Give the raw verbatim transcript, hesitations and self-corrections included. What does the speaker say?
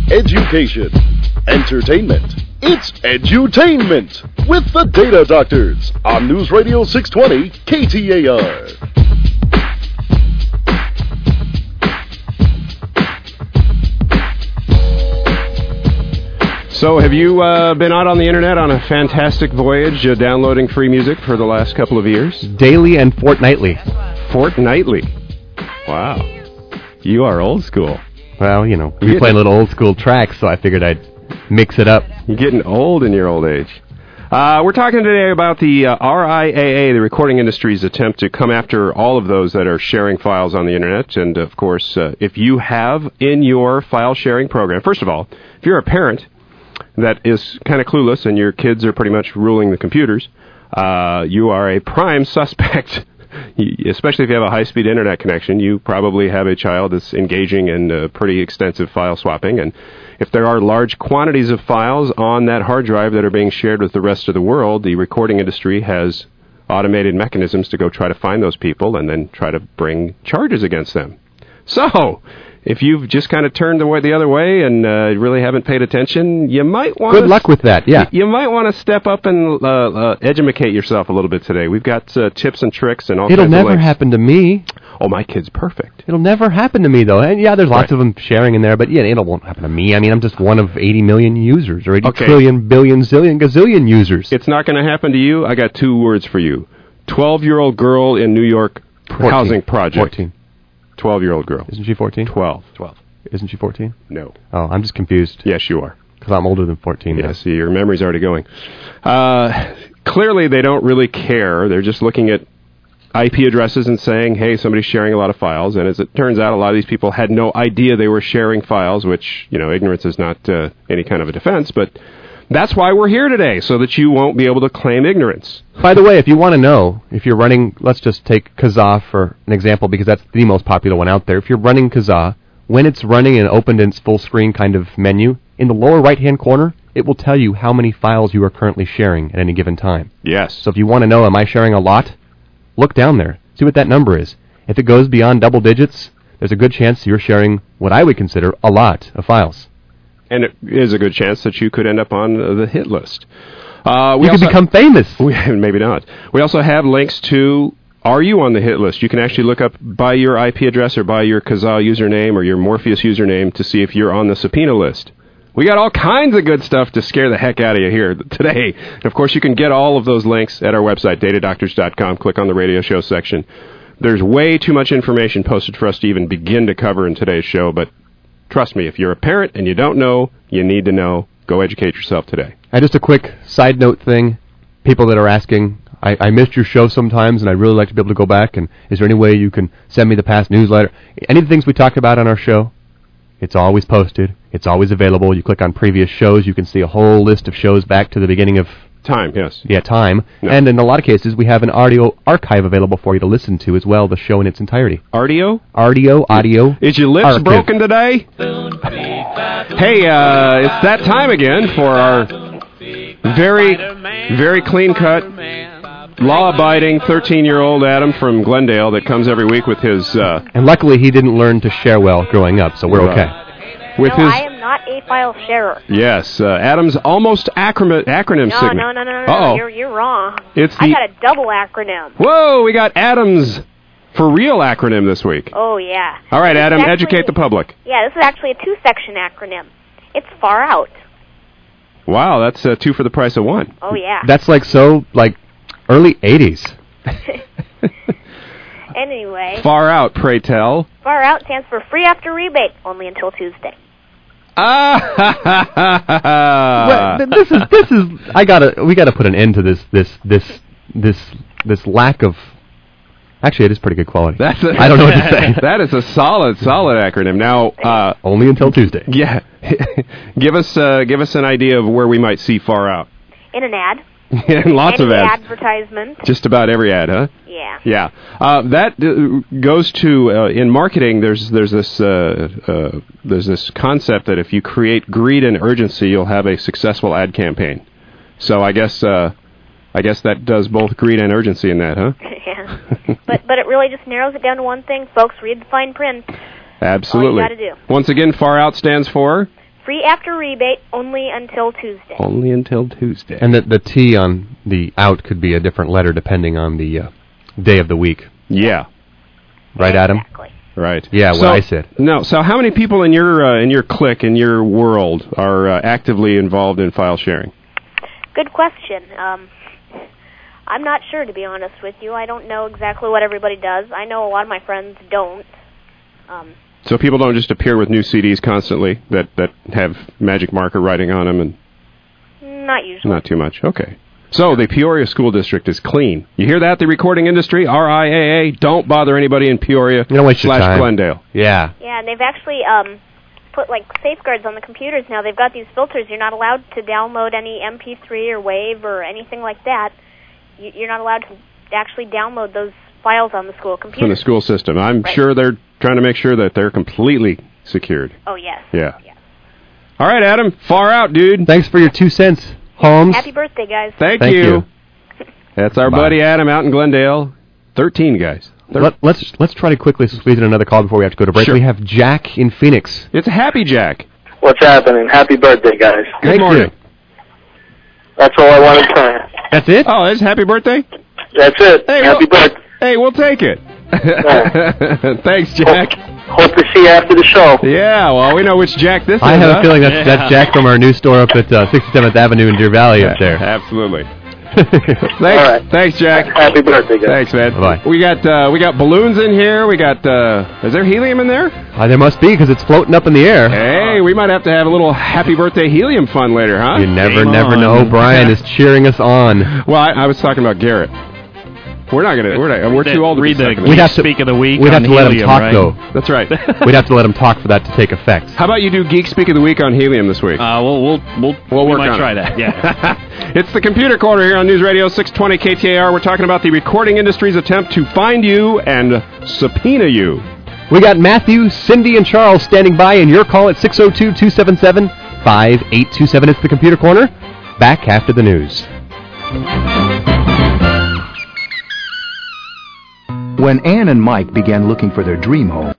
education, entertainment. It's edutainment with the Data Doctors on News Radio six twenty K T A R. So have you uh, been out on the internet on a fantastic voyage uh, downloading free music for the last couple of years? Daily and fortnightly. Fortnightly. Wow. You are old school. Well, you know, we play a little old school tracks, so I figured I'd mix it up. You're getting old in your old age. Uh, we're talking today about the uh, R I A A, the recording industry's attempt to come after all of those that are sharing files on the internet. And, of course, uh, if you have in your file sharing program, first of all, if you're a parent that is kind of clueless and your kids are pretty much ruling the computers, uh, you are a prime suspect. Especially if you have a high-speed internet connection, you probably have a child that's engaging in uh, pretty extensive file swapping. And if there are large quantities of files on that hard drive that are being shared with the rest of the world, the recording industry has automated mechanisms to go try to find those people and then try to bring charges against them. So, if you've just kind of turned the, way, the other way and uh, really haven't paid attention, you might want Good luck with that, yeah. You, you might want to step up and uh, uh, educate yourself a little bit today. We've got uh, tips and tricks and all It'll kinds of never links. happen to me. Oh, my kid's perfect. It'll never happen to me, though. And yeah, there's lots Right. of them sharing in there, but yeah, it won't happen to me. I mean, I'm just one of eighty million users, or eighty Okay. trillion, billion, zillion, gazillion users. It's not going to happen to you. I got two words for you. twelve-year-old girl in New York fourteen. housing project. fourteen. twelve-year-old girl. Isn't she fourteen? twelve. twelve. Isn't she fourteen? No. Oh, I'm just confused. Yes, you are. Because I'm older than fourteen now. Yes, see, your memory's already going. Uh, clearly, they don't really care. They're just looking at I P addresses and saying, hey, somebody's sharing a lot of files. And as it turns out, a lot of these people had no idea they were sharing files, which, you know, ignorance is not uh, any kind of a defense. But that's why we're here today, so that you won't be able to claim ignorance. By the way, if you want to know, if you're running, let's just take Kazaa for an example, because that's the most popular one out there. If you're running Kazaa, when it's running and opened in its full screen kind of menu, in the lower right-hand corner, it will tell you how many files you are currently sharing at any given time. Yes. So if you want to know, am I sharing a lot? Look down there. See what that number is. If it goes beyond double digits, there's a good chance you're sharing what I would consider a lot of files. And it is a good chance that you could end up on the hit list. Uh, we You could also, become famous. we, maybe not. We also have links to, are you on the hit list? You can actually look up by your I P address or by your Kazaa username or your Morpheus username to see if you're on the subpoena list. We got all kinds of good stuff to scare the heck out of you here today. And of course, you can get all of those links at our website, data doctors dot com. Click on the radio show section. There's way too much information posted for us to even begin to cover in today's show, but trust me, if you're a parent and you don't know, you need to know. Go educate yourself today. And just a quick side note thing. People that are asking, I, I missed your show sometimes, and I'd really like to be able to go back, and is there any way you can send me the past newsletter? Any of the things we talk about on our show, it's always posted. It's always available. You click on previous shows, you can see a whole list of shows back to the beginning of Time, yes. yeah, time. No. And in a lot of cases, we have an audio archive available for you to listen to as well, the show in its entirety. Ardio? Audio, audio. Is your lips archive. broken today? Hey, uh, it's that time again for our very, very clean-cut, law-abiding thirteen-year-old Adam from Glendale that comes every week with his... Uh, And luckily, he didn't learn to share well growing up, so we're Right. okay. with no, his I am not a file sharer. Yes, uh, Adam's almost acronym, acronym No, segment. no, no, no, no, Uh-oh. no. You're, you're wrong. It's I the- got a double acronym. Whoa, we got Adam's for real acronym this week. Oh, yeah. All right, This is Adam, actually- educate the public. Yeah, this is actually a two-section acronym. It's far out. Wow, that's uh, two for the price of one. Oh, yeah. That's like so, like, early eighties. Anyway, Far out, pray tell. far out stands for free after rebate, only until Tuesday. Ah! Well, th- this is this is I gotta we gotta put an end to this this this this this lack of. Actually, it is pretty good quality. That's a, I don't know what to say. That is a solid, solid acronym. Now, uh, Only until Tuesday. yeah, give us uh, give us an idea of where we might see far out. In an ad. And lots Any of ads. advertisement. Just about every ad, huh? Yeah. Yeah, uh, that uh, goes to uh, in marketing. There's there's this uh, uh, there's this concept that if you create greed and urgency, you'll have a successful ad campaign. So I guess uh, I guess that does both greed and urgency in that, huh? Yeah. But but it really just narrows it down to one thing, folks. Read the fine print. Absolutely. All you gotta do. Once again, far out stands for Free after rebate, only until Tuesday. Only until Tuesday. And the, the T on the out could be a different letter depending on the uh, day of the week. Yeah. Right, Adam? Exactly. Right. Yeah, so, what I said. No. So how many people in your uh, in your clique, in your world, are uh, actively involved in file sharing? Good question. Um, I'm not sure, to be honest with you. I don't know exactly what everybody does. I know a lot of my friends don't. Um, so people don't just appear with new C Ds constantly that, that have magic marker writing on them? And not usually. Not too much. Okay. So the Peoria School District is clean. You hear that, the recording industry? R I A A, don't bother anybody in Peoria you don't waste your slash time. Glendale. Yeah. Yeah, and they've actually um, put, like, safeguards on the computers now. They've got these filters. You're not allowed to download any M P three or WAV or anything like that. You're not allowed to actually download those files on the school computer. From the school system. I'm right. sure they're trying to make sure that they're completely secured. Oh, yes. Yeah. yes. All right, Adam. Far out, dude. Thanks for your two cents, Holmes. Happy birthday, guys. Thank, Thank you. you. That's our Bye. buddy Adam out in Glendale. Thirteen guys. Thir- Let, let's let's try to quickly squeeze in another call before we have to go to break. Sure. We have Jack in Phoenix. It's a Happy Jack. What's happening? Happy birthday, guys. Good Thank morning. you. That's all I wanted to say. That's it? Oh, it's happy birthday? That's it. Hey, Happy well- birthday. Hey, we'll take it. Thanks, Jack. Hope, hope to see you after the show. Yeah, well, we know which Jack this I is. have huh? a feeling that's, Yeah. that's Jack from our new store up at uh, sixty-seventh Avenue in Deer Valley up there. Absolutely. All Thanks, right. thanks, Jack. Happy birthday, guys. Thanks, man. Bye-bye. We got uh, we got balloons in here. We got. Uh, is there helium in there? Uh, there must be because it's floating up in the air. Hey, we might have to have a little happy birthday helium fun later, huh? You never, Game never on. know. Brian is cheering us on. Well, I, I was talking about Garrett. We're not gonna. We're not. We're too old to Read be the sucking We'd it. have to- Speak of the Week We'd have on to let him helium, talk, right? though. That's right. We'd have to let him talk for that to take effect. How about you do Geek Speak of the Week on helium this week? Uh, we'll we'll we'll, We'll we work might on try it. that. Yeah. It's the Computer Corner here on News Radio six twenty K T A R. We're talking about the recording industry's attempt to find you and subpoena you. We got Matthew, Cindy, and Charles standing by, and your call at six oh two, two seven seven, five eight two seven. It's the Computer Corner. Back after the news. When Ann and Mike began looking for their dream home,